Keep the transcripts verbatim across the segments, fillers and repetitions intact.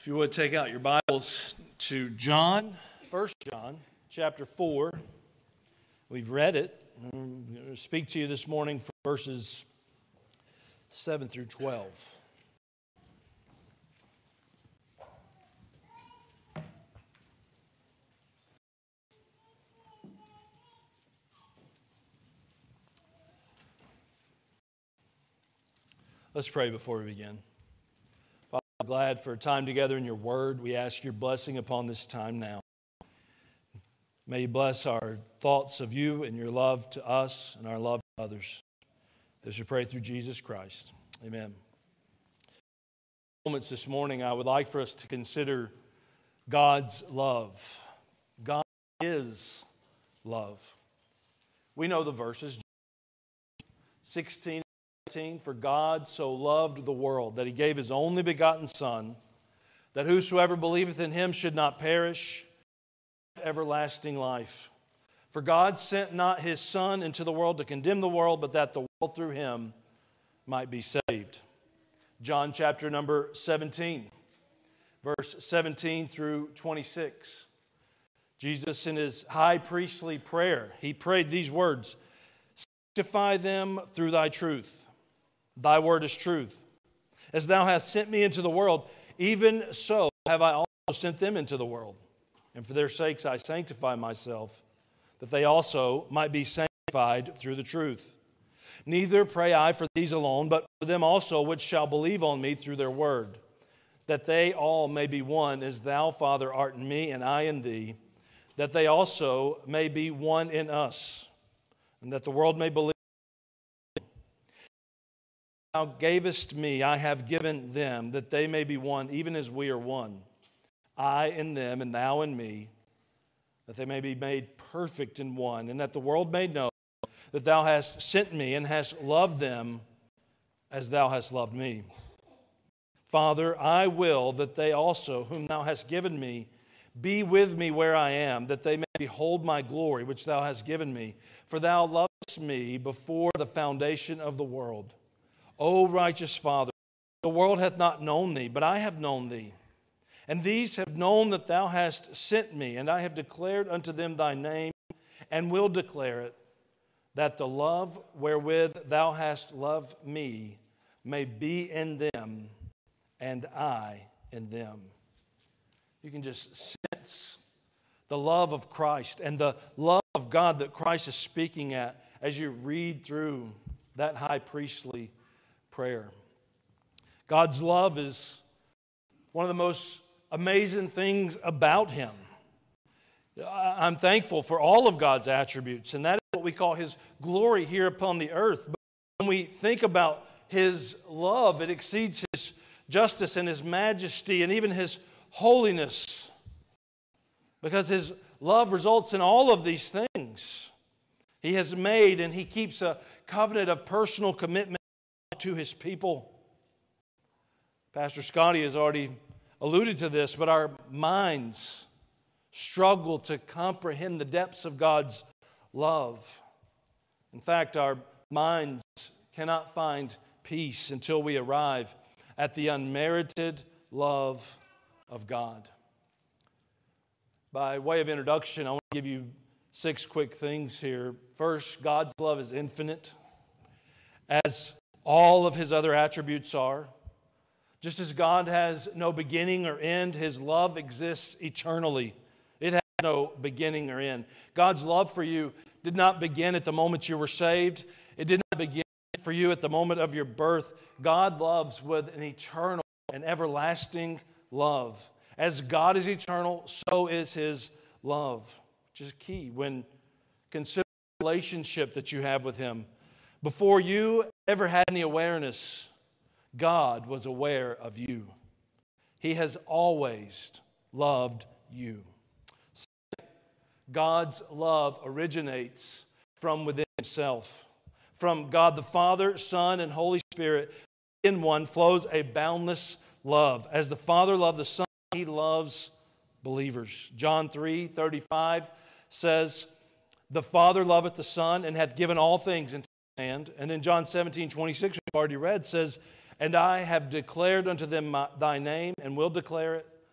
If you would take out your Bibles to John, First John, chapter four. We've read it. I'm going to speak to you this morning from verses seven through twelve. Let's pray before we begin. Father, I'm glad for a time together in your word. We ask your blessing upon this time now. May you bless our thoughts of you and your love to us and our love to others. This we pray through Jesus Christ. Amen. Moments this morning, I would like for us to consider God's love. God is love. We know the verses. sixteen. For God so loved the world that he gave his only begotten Son, that whosoever believeth in him should not perish, but have everlasting life. For God sent not his Son into the world to condemn the world, but that the world through him might be saved. John chapter number seventeen, verse seventeen through twenty-six. Jesus in his high priestly prayer, he prayed these words, "Sanctify them through thy truth. Thy word is truth. As thou hast sent me into the world, even so have I also sent them into the world. And for their sakes I sanctify myself, that they also might be sanctified through the truth. Neither pray I for these alone, but for them also which shall believe on me through their word, that they all may be one, as thou, Father, art in me, and I in thee, that they also may be one in us, and that the world may believe. Thou gavest me, I have given them, that they may be one, even as we are one. I in them, and thou in me, that they may be made perfect in one, and that the world may know that thou hast sent me, and hast loved them as thou hast loved me. Father, I will that they also, whom thou hast given me, be with me where I am, that they may behold my glory, which thou hast given me. For thou lovest me before the foundation of the world. O righteous Father, the world hath not known thee, but I have known thee. And these have known that thou hast sent me, and I have declared unto them thy name, and will declare it, that the love wherewith thou hast loved me may be in them, and I in them." You can just sense the love of Christ and the love of God that Christ is speaking at as you read through that high priestly prayer. God's love is one of the most amazing things about him. I'm thankful for all of God's attributes, and that is what we call his glory here upon the earth. But when we think about his love, it exceeds his justice and his majesty and even his holiness, because his love results in all of these things. He has made and he keeps a covenant of personal commitment to his people. Pastor Scotty has already alluded to this, but our minds struggle to comprehend the depths of God's love. In fact, our minds cannot find peace until we arrive at the unmerited love of God. By way of introduction, I want to give you six quick things here. First, God's love is infinite, as all of his other attributes are. Just as God has no beginning or end, his love exists eternally. It has no beginning or end. God's love for you did not begin at the moment you were saved. It did not begin for you at the moment of your birth. God loves with an eternal and everlasting love. As God is eternal, so is his love, which is key when considering the relationship that you have with him. Before you ever had any awareness, God was aware of you. He has always loved you. Second, God's love originates from within himself. From God the Father, Son, and Holy Spirit, in one flows a boundless love. As the Father loved the Son, he loves believers. John three thirty-five says, "The Father loveth the Son, and hath given all things into his hand." And then John seventeen twenty-six, we've already read, says, "And I have declared unto them my, thy name, and will declare it,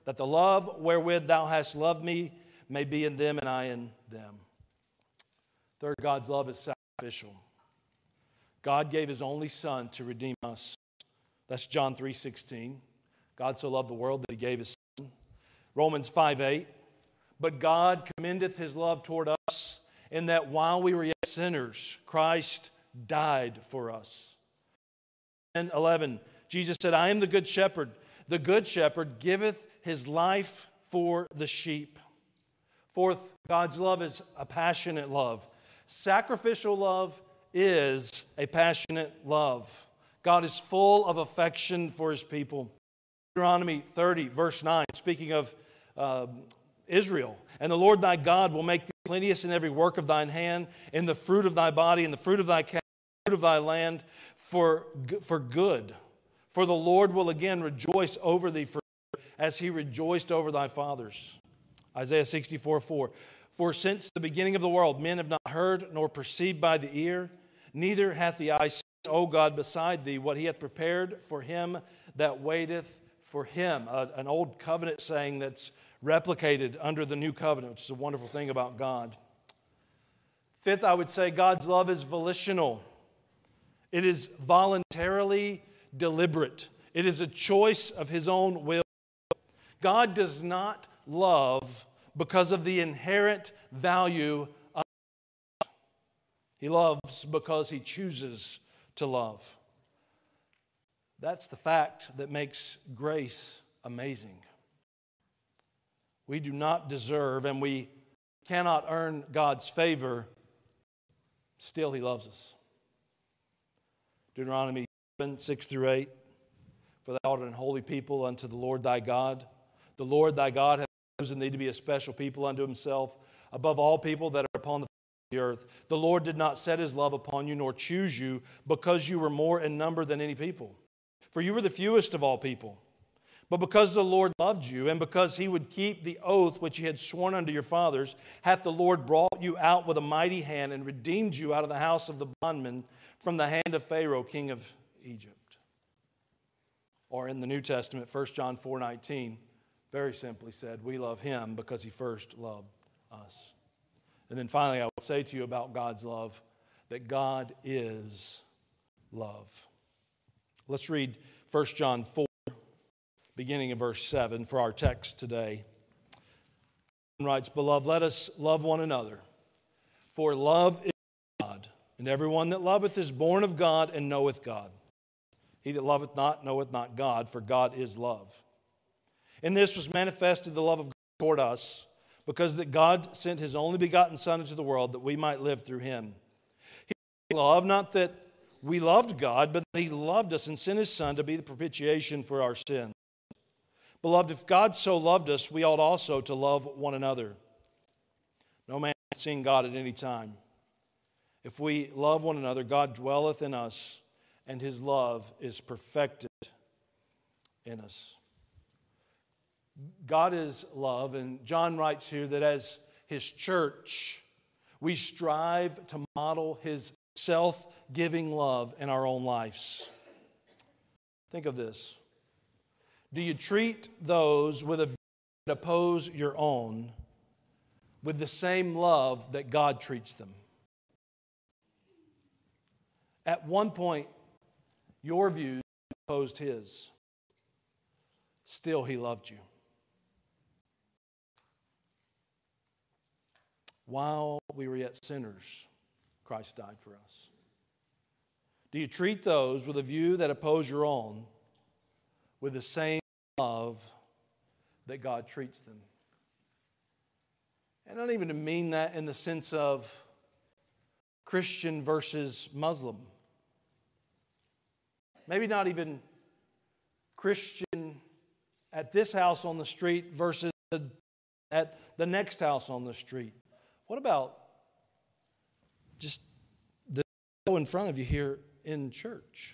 that the love wherewith thou hast loved me may be in them and I in them. Third, God's love is sacrificial. God gave his only Son to redeem us. That's John three sixteen. God so loved the world that he gave his Son. Romans five eight. But God commendeth his love toward us in that while we were yet sinners, Christ died for us. And eleven, Jesus said, I am the good shepherd. The good shepherd giveth his life for the sheep. Fourth, God's love is a passionate love. Sacrificial love is a passionate love. God is full of affection for his people. Deuteronomy thirty, verse nine, speaking of uh, Israel, and the Lord thy God will make thee plenteous in every work of thine hand, in the fruit of thy body, in the fruit of thy cattle, fruit of thy land, for, for good. For the Lord will again rejoice over thee for as he rejoiced over thy fathers. Isaiah sixty-four four. For since the beginning of the world, men have not heard nor perceived by the ear, neither hath the eye seen, O God, beside thee, what he hath prepared for him that waiteth for him. Uh, an old covenant saying that's replicated under the new covenant, which is a wonderful thing about God. Fifth, I would say God's love is volitional. It is voluntarily deliberate. It is a choice of his own will. God does not love because of the inherent value of love. He loves because he chooses to love. That's the fact that makes grace amazing. We do not deserve and we cannot earn God's favor. Still, he loves us. Deuteronomy seven, six through eight. For thou art an holy people unto the Lord thy God. The Lord thy God hath chosen thee to be a special people unto himself, above all people that are upon the face of the earth. The Lord did not set his love upon you, nor choose you, because you were more in number than any people. For you were the fewest of all people. But because the Lord loved you, and because he would keep the oath which he had sworn unto your fathers, hath the Lord brought you out with a mighty hand, and redeemed you out of the house of the bondman, from the hand of Pharaoh, king of Egypt. Or in the New Testament, First John four nineteen, very simply said, we love him because he first loved us. And then finally, I would say to you about God's love, that God is love. Let's read First John four, beginning in verse seven for our text today. John writes, Beloved, let us love one another, for love is God, and everyone that loveth is born of God and knoweth God. He that loveth not knoweth not God, for God is love. In this was manifested the love of God toward us, because that God sent his only begotten Son into the world, that we might live through him. He loved, not that we loved God, but that he loved us and sent his Son to be the propitiation for our sins. Beloved, if God so loved us, we ought also to love one another. No man hath seen God at any time. If we love one another, God dwelleth in us, and his love is perfected in us. God is love, and John writes here that as his church, we strive to model his self-giving love in our own lives. Think of this. Do you treat those with a view that oppose your own with the same love that God treats them? At one point, your views opposed his. Still, he loved you. While we were yet sinners, Christ died for us. Do you treat those with a view that oppose your own with the same love that God treats them? And I don't even mean that in the sense of Christian versus Muslim. Maybe not even Christian at this house on the street versus at the next house on the street. What about just the people in front of you here in church?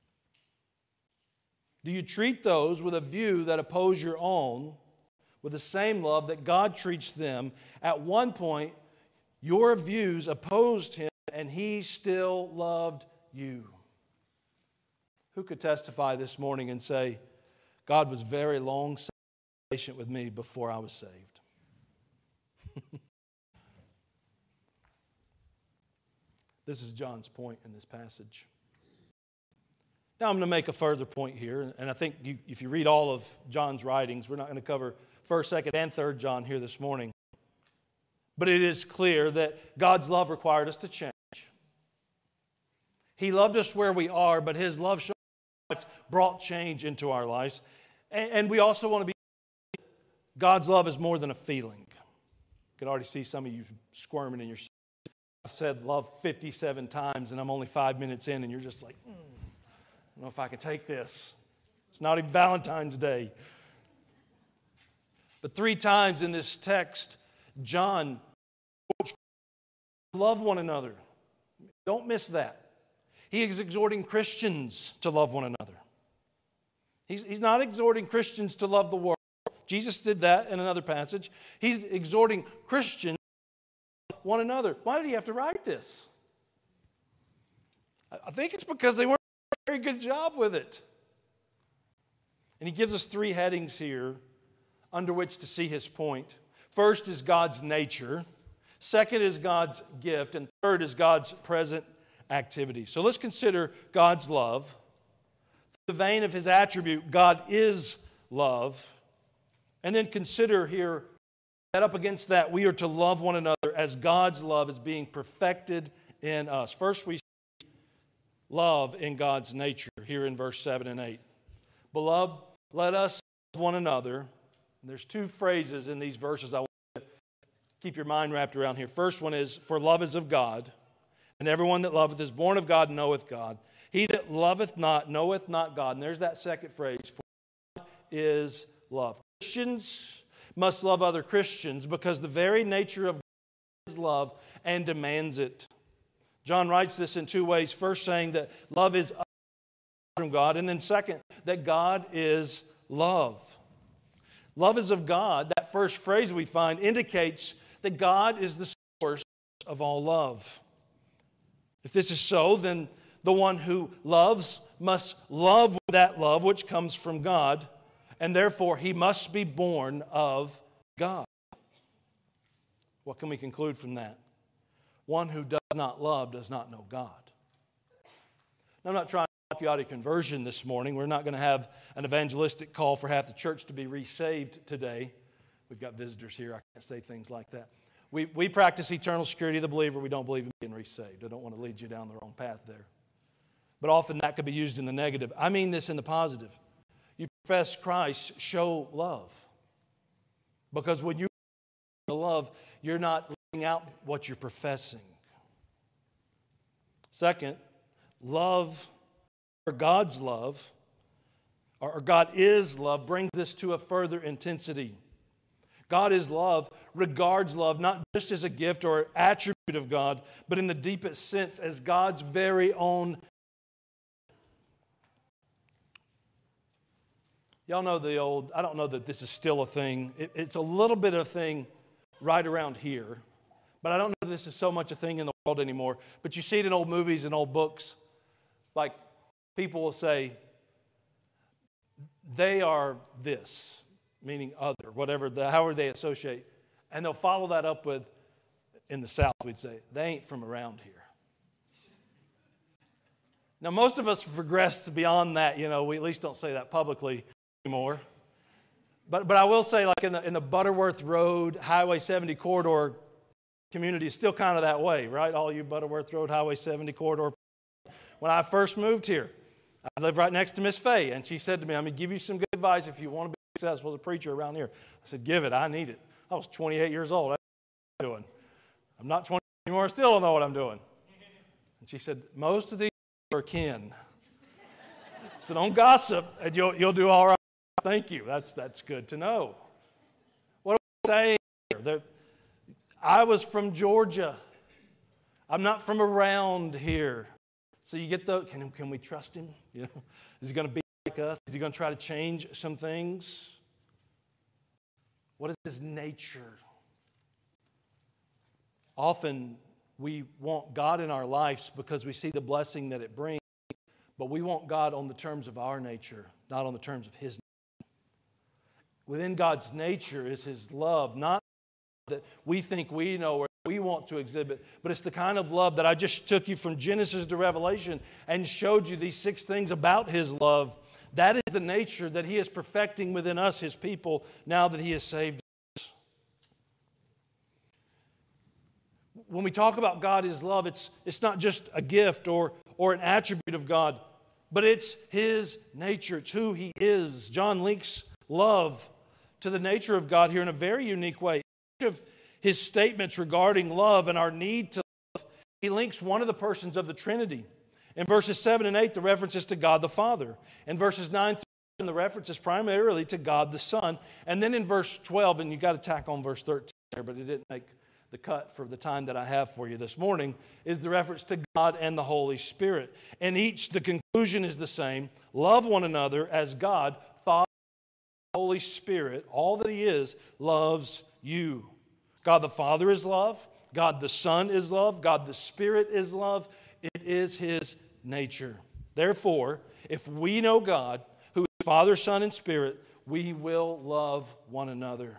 Do you treat those with a view that oppose your own with the same love that God treats them? At one point, your views opposed him, and he still loved you. Who could testify this morning and say, God was very long-suffering, patient with me before I was saved. This is John's point in this passage. Now I'm going to make a further point here, and I think you, if you read all of John's writings, we're not going to cover first, second, and third John here this morning. But it is clear that God's love required us to change. He loved us where we are, but His love shown life brought change into our lives. And, and we also want to be, God's love is more than a feeling. I can already see some of you squirming in your seat. I've said love fifty-seven times, and I'm only five minutes in, and you're just like, mm, I don't know if I can take this. It's not even Valentine's Day. But three times in this text, John, love one another. Don't miss that. He is exhorting Christians to love one another. He's, he's not exhorting Christians to love the world. Jesus did that in another passage. He's exhorting Christians to love one another. Why did he have to write this? I think it's because they weren't doing a very good job with it. And he gives us three headings here under which to see his point. First is God's nature. Second is God's gift. And third is God's present activity. So let's consider God's love. The vein of His attribute, God is love. And then consider here, that up against that, we are to love one another as God's love is being perfected in us. First, we see love in God's nature here in verse seven and eight. Beloved, let us love one another. And there's two phrases in these verses I want you to keep your mind wrapped around here. First one is, for love is of God, and everyone that loveth is born of God and knoweth God. He that loveth not knoweth not God. And there's that second phrase, for God is love. Christians must love other Christians because the very nature of God is love and demands it. John writes this in two ways. First, saying that love is from God, and then second, that God is love. Love is of God. That first phrase we find indicates that God is the source of all love. If this is so, then the one who loves must love with that love which comes from God, and therefore he must be born of God. What can we conclude from that? One who does not love does not know God. Now, I'm not trying to help you out of conversion this morning. We're not going to have an evangelistic call for half the church to be resaved today. We've got visitors here. I can't say things like that. We, we practice eternal security of the believer. We don't believe in being resaved. I don't want to lead you down the wrong path there. But often that could be used in the negative. I mean this in the positive. You profess Christ, show love. Because when you love, you're not living out what you're professing. Second, love, or God's love, or God is love, brings this to a further intensity. God is love, regards love not just as a gift or attribute of God, but in the deepest sense as God's very own. Y'all know the old, I don't know that this is still a thing. It, it's a little bit of a thing right around here. But I don't know if this is so much a thing in the world anymore. But you see it in old movies and old books. Like people will say, they are this, meaning other, whatever, the, however they associate. And they'll follow that up with, in the South we'd say, they ain't from around here. Now most of us have progressed beyond that. You know, we at least don't say that publicly anymore. But but I will say, like in the in the Butterworth Road Highway seventy corridor community is still kind of that way, right? All you Butterworth Road Highway seventy corridor. When I first moved here, I lived right next to Miss Fay, and she said to me, "I'm going to give you some good advice if you want to be successful as a preacher around here." I said, "Give it. I need it." I was twenty-eight years old. That's what I'm doing. I'm not twenty anymore. I still don't know what I'm doing. And she said, "Most of these are kin, so don't gossip, and you'll you'll do all right." Thank you. That's that's good to know. What am I saying here? There, I was from Georgia. I'm not from around here. So you get the, can, can we trust him? You know, is he going to be like us? Is he going to try to change some things? What is his nature? Often we want God in our lives because we see the blessing that it brings, but we want God on the terms of our nature, not on the terms of his nature. Within God's nature is His love, not that we think we know or we want to exhibit, but it's the kind of love that I just took you from Genesis to Revelation and showed you these six things about His love. That is the nature that He is perfecting within us, His people, now that He has saved us. When we talk about God, His love, it's, it's not just a gift or, or an attribute of God, but it's His nature. It's who He is. John links love to the nature of God here in a very unique way. Each of his statements regarding love and our need to love, he links one of the persons of the Trinity. In verses seven and eight, the reference is to God the Father. In verses nine through eleven, the reference is primarily to God the Son. And then in verse twelve, and you've got to tack on verse thirteen there, but it didn't make the cut for the time that I have for you this morning, is the reference to God and the Holy Spirit. And each, the conclusion is the same. Love one another as God, Father, Holy Spirit, all that He is, loves you. God the Father is love. God the Son is love. God the Spirit is love. It is His nature. Therefore, if we know God, who is Father, Son, and Spirit, we will love one another.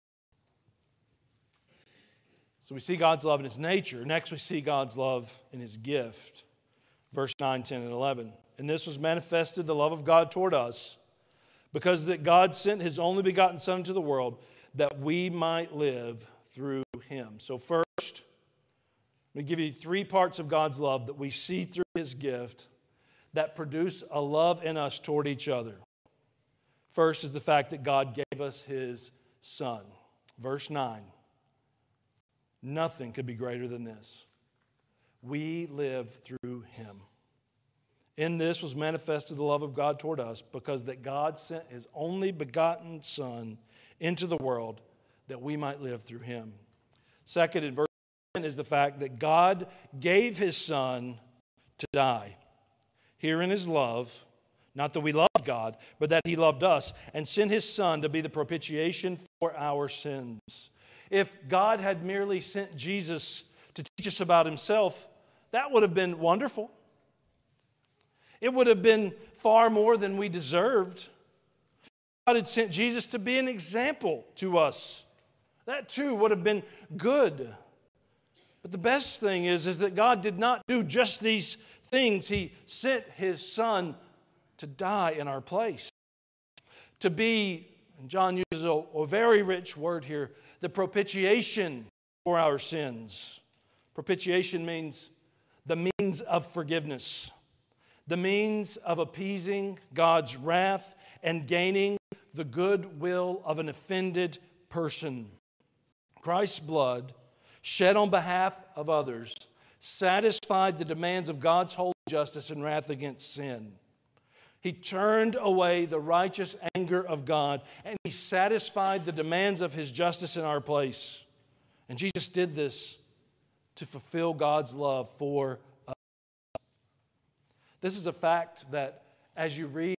So we see God's love in His nature. Next, we see God's love in His gift. Verse nine, ten, and eleven. And this was manifested, the love of God toward us, because that God sent His only begotten Son into the world, that we might live through Him. So first, let me give you three parts of God's love that we see through His gift that produce a love in us toward each other. First is the fact that God gave us His Son. Verse nine. Nothing could be greater than this. We live through Him. In this was manifested the love of God toward us, because that God sent His only begotten Son into the world that we might live through Him. Second, in verse ten, is the fact that God gave His Son to die. Herein is love, not that we loved God, but that He loved us and sent His Son to be the propitiation for our sins. If God had merely sent Jesus to teach us about Himself, that would have been wonderful. It would have been far more than we deserved. God had sent Jesus to be an example to us. That too would have been good. But the best thing is, is that God did not do just these things. He sent His Son to die in our place. To be, and John uses a, a very rich word here, the propitiation for our sins. Propitiation means the means of forgiveness, the means of appeasing God's wrath and gaining the goodwill of an offended person. Christ's blood, shed on behalf of others, satisfied the demands of God's holy justice and wrath against sin. He turned away the righteous anger of God, and He satisfied the demands of His justice in our place. And Jesus did this to fulfill God's love for us. This is a fact that as you read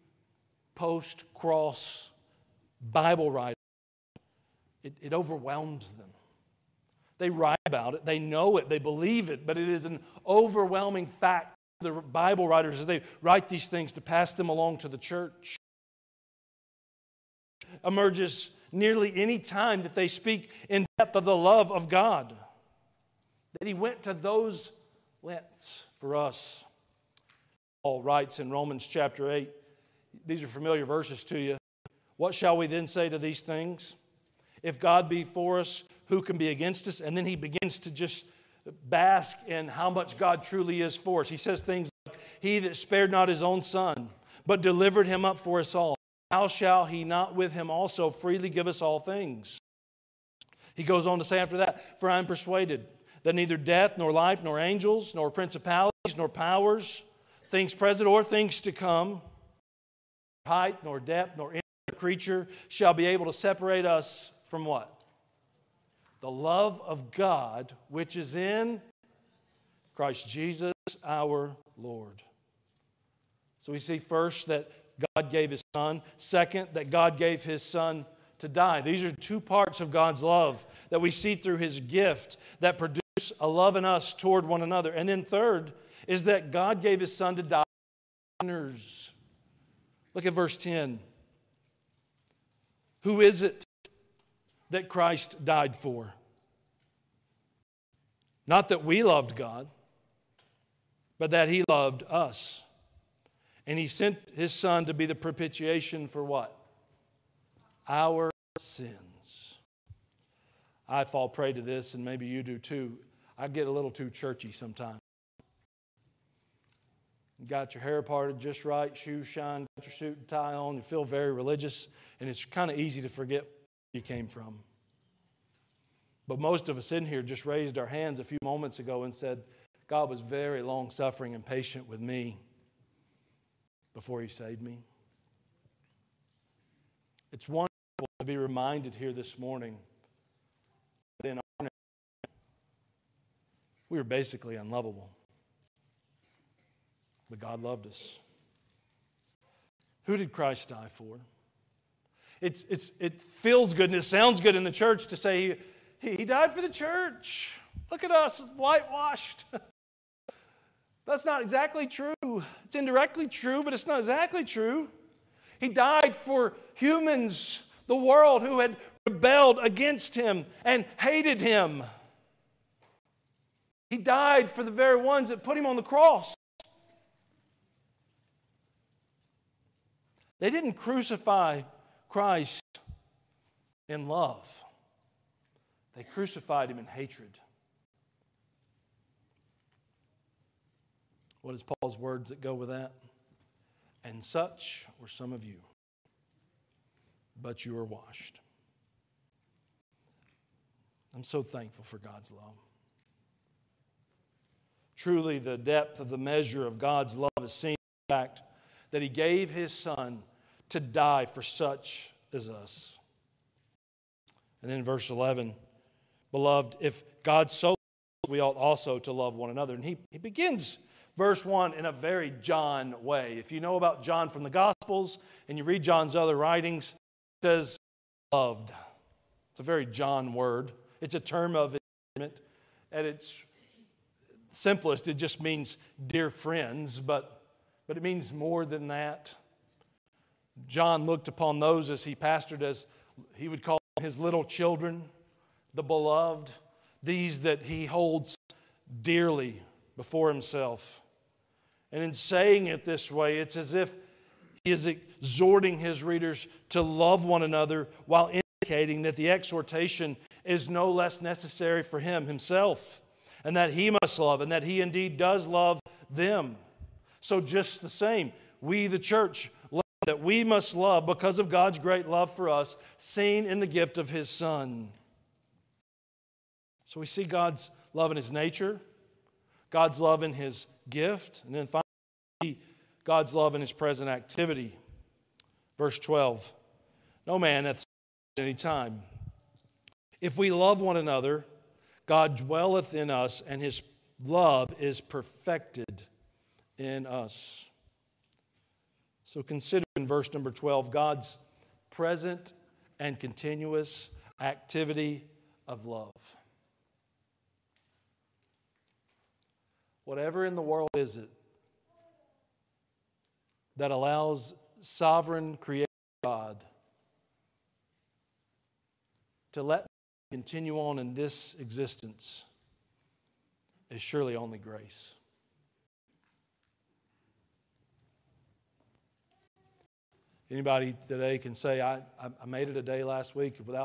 post-cross Bible writers, it, it overwhelms them. They write about it, they know it, they believe it, but it is an overwhelming fact. The Bible writers, as they write these things to pass them along to the church, emerges nearly any time that they speak in depth of the love of God, that He went to those lengths for us. Paul writes in Romans chapter eight, these are familiar verses to you. What shall we then say to these things? If God be for us, who can be against us? And then he begins to just bask in how much God truly is for us. He says things like, He that spared not His own Son, but delivered Him up for us all, how shall He not with Him also freely give us all things? He goes on to say after that, for I am persuaded that neither death, nor life, nor angels, nor principalities, nor powers, things present or things to come, height, nor depth, nor any creature shall be able to separate us from what? The love of God, which is in Christ Jesus our Lord. So we see first that God gave His Son. Second, that God gave His Son to die. These are two parts of God's love that we see through His gift that produce a love in us toward one another. And then third is that God gave His Son to die for sinners. Look at verse ten. Who is it that Christ died for? Not that we loved God, but that He loved us. And He sent His Son to be the propitiation for what? Our sins. I fall prey to this, and maybe you do too. I get a little too churchy sometimes. You got your hair parted just right, shoes shine, got your suit and tie on, you feel very religious, and it's kind of easy to forget where you came from. But most of us in here just raised our hands a few moments ago and said, God was very long-suffering and patient with me before He saved me. It's wonderful to be reminded here this morning that in our nation, we were basically unlovable. But God loved us. Who did Christ die for? It's, it's, it feels good and it sounds good in the church to say he, he died for the church. Look at us, it's whitewashed. That's not exactly true. It's indirectly true, but it's not exactly true. He died for humans, the world, who had rebelled against Him and hated Him. He died for the very ones that put Him on the cross. They didn't crucify Christ in love. They crucified Him in hatred. What is Paul's words that go with that? And such were some of you, but you are washed. I'm so thankful for God's love. Truly, the depth of the measure of God's love is seen in the fact that He gave His Son to die for such as us. And then in verse eleven, beloved, if God so loved, we ought also to love one another. And he, he begins verse one in a very John way. If you know about John from the Gospels and you read John's other writings, it says loved. It's a very John word. It's a term of endearment. At its simplest, it just means dear friends, but, but it means more than that. John looked upon those as he pastored as he would call his little children, the beloved, these that he holds dearly before himself. And in saying it this way, it's as if he is exhorting his readers to love one another while indicating that the exhortation is no less necessary for him himself, and that he must love, and that he indeed does love them. So just the same, we the church, that we must love because of God's great love for us, seen in the gift of His Son. So we see God's love in His nature, God's love in His gift, and then finally we see God's love in His present activity. Verse twelve, no man hath at any time. If we love one another, God dwelleth in us, and His love is perfected in us. So consider in verse number twelve God's present and continuous activity of love. Whatever in the world is it that allows sovereign creator God to let me continue on in this existence is surely only grace. Anybody today can say, I, I made it a day last week without,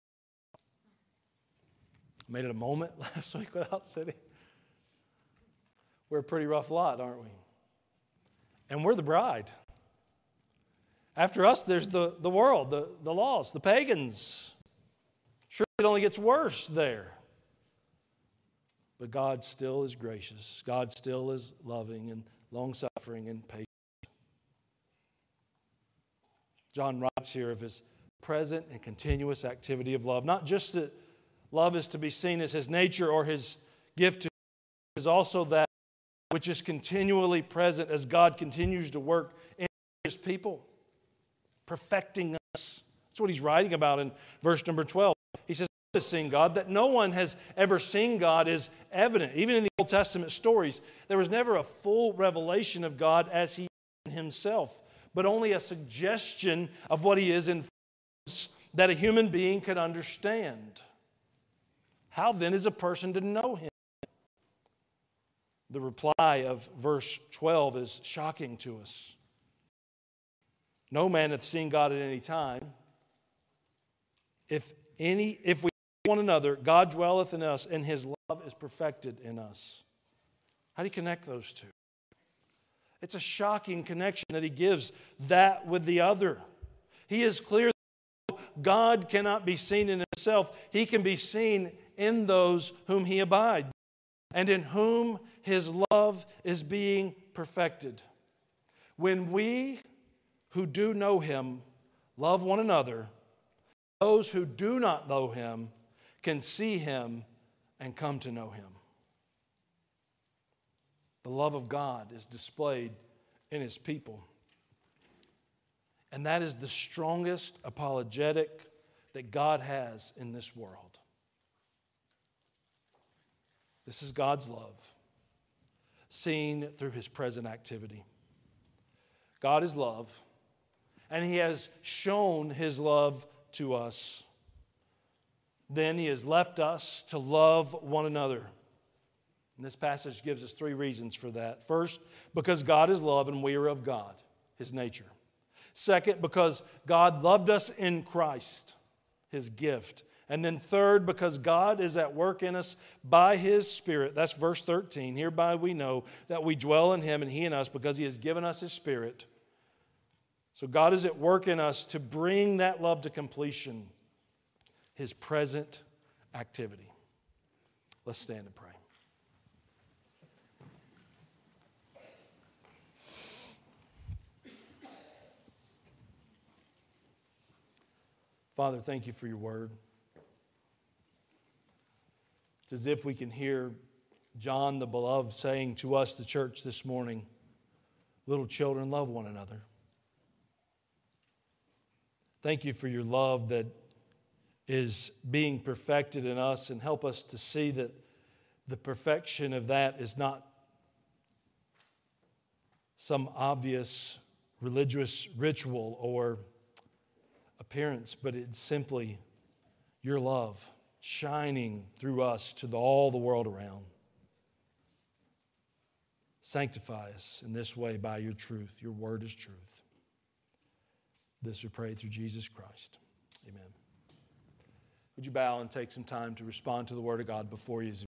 I made it a moment last week without sitting. We're a pretty rough lot, aren't we? And we're the bride. After us, there's the, the world, the, the lost, the pagans. Sure, it only gets worse there. But God still is gracious. God still is loving and long-suffering and patient. John writes here of His present and continuous activity of love. Not just that love is to be seen as His nature or His gift to us, is also that which is continually present as God continues to work in His people, perfecting us. That's what he's writing about in verse number twelve. He says, "To seen God, that no one has ever seen God is evident." Even in the Old Testament stories, there was never a full revelation of God as He is in Himself, but only a suggestion of what He is in that a human being could understand. How then is a person to know him? The reply of verse twelve is shocking to us. No man hath seen God at any time. If any, if we love one another, God dwelleth in us, and his love is perfected in us. How do you connect those two? It's a shocking connection that he gives, that with the other. He is clear that God cannot be seen in himself. He can be seen in those whom he abides, and in whom his love is being perfected. When we who do know him love one another, those who do not know him can see him and come to know him. The love of God is displayed in his people. And that is the strongest apologetic that God has in this world. This is God's love, seen through his present activity. God is love, and he has shown his love to us. Then he has left us to love one another. And this passage gives us three reasons for that. First, because God is love and we are of God, his nature. Second, because God loved us in Christ, his gift. And then third, because God is at work in us by his Spirit. That's verse thirteen. Hereby we know that we dwell in him and he in us because he has given us his Spirit. So God is at work in us to bring that love to completion, his present activity. Let's stand and pray. Father, thank you for your word. It's as if we can hear John the Beloved saying to us, the church, this morning, little children, love one another. Thank you for your love that is being perfected in us, and help us to see that the perfection of that is not some obvious religious ritual or appearance, but it's simply your love shining through us to the, all the world around. Sanctify us in this way by your truth. Your word is truth. This we pray through Jesus Christ. Amen. Would you bow and take some time to respond to the word of God before you?